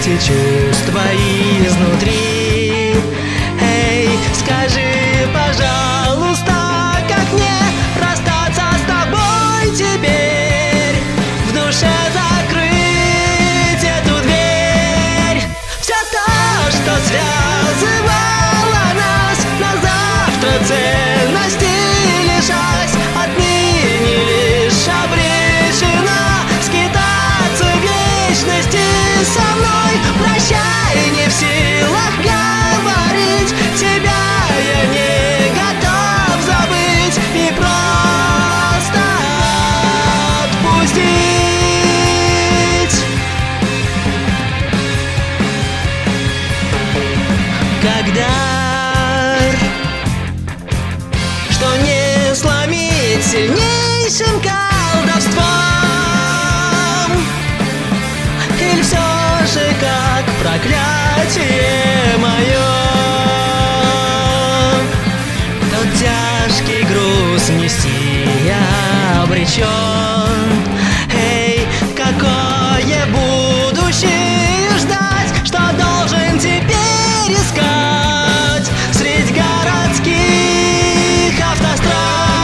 эти чувства изнутри. Эй, скажи, пожалуйста, как мне расстаться с тобой теперь? В душе закрыть эту дверь. Все то, что связывало нас, на завтра ценности лишась, отныне лишь обречена скитаться в вечности со мной. Прощай, не в силах говорить, тебя я не готов забыть и просто отпустить. Когда что не сломить сильнейшим колдовством, или все же как проклятие мое, тот тяжкий груз нести я обречен. Эй, какое будущее ждать, что должен теперь искать средь городских автострад?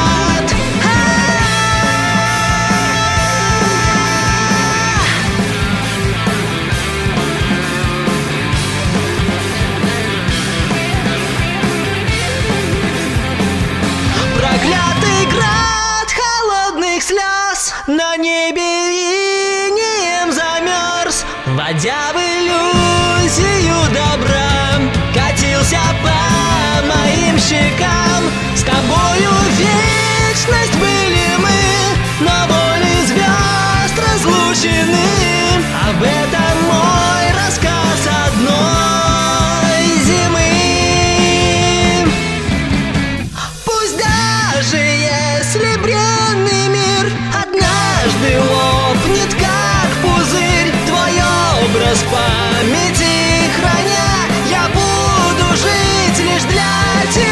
Проклятый град холодных слез на небе инеем замерз, вводя в иллюзию добра, катился по моим щекам. С тобою вечность были мы, но волей звезд разлучены. Об этом мой рассказ одной зимы. Пусть даже если бренный мир однажды лопнет, как пузырь, твой образ в памяти храня, я буду жить лишь для тебя.